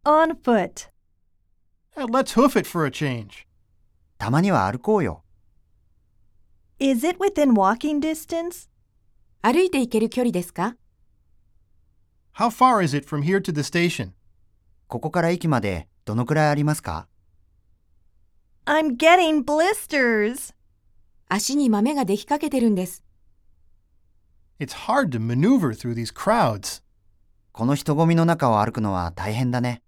on foot. Let's hoof it for a change. たまには歩こうよ。 Is it within walking distance? 歩いて行ける距離ですか？ How far is it from here to the station? ここから駅までどのくらいありますか？ I'm getting blisters. 足に豆ができかけてるんです。 It's hard to maneuver through these crowds. この人混みの中を歩くのは大変だね。